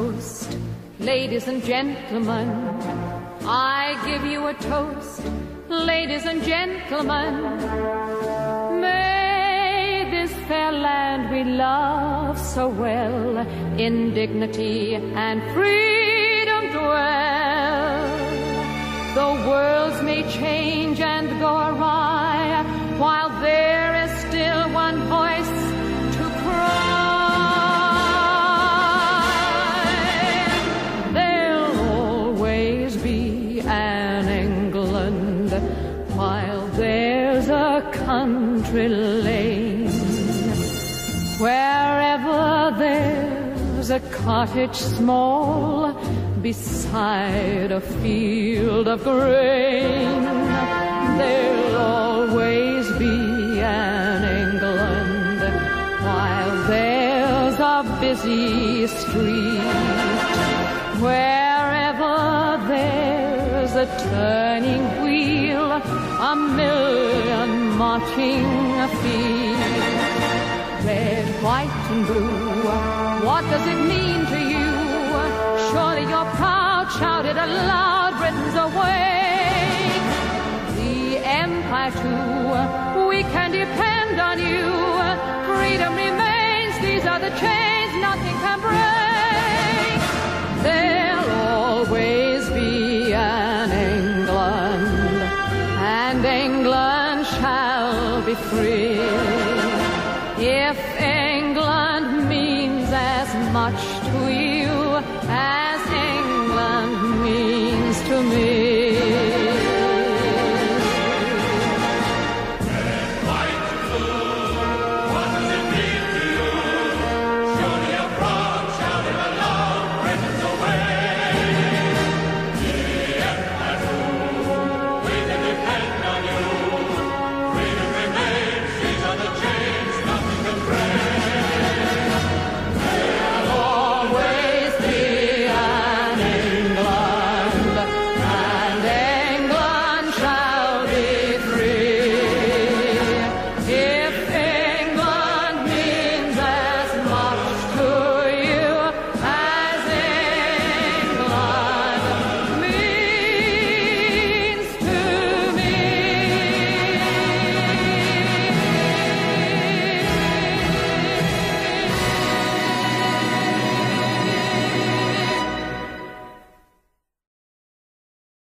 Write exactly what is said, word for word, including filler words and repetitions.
toast. Ladies and gentlemen, I give you a toast. Ladies and gentlemen, may this fair land we love so well in dignity and freedom dwell. Though worlds may change and go awry, while there is still one voice to cry, there'll always be an England while there's a country lane. Wherever there's a cottage small beside a field of grain, there'll always be an England while there's a busy street. Wherever there's a turning wheel, a million marching feet. Red, white, and blue, what does it mean to you? Surely you're proud, shout it aloud, Britain's awake. The Empire too, we can depend on you. Freedom remains, these are the chains nothing can break. There'll always be an England, and England shall be free. If England means as much to you as England means to me.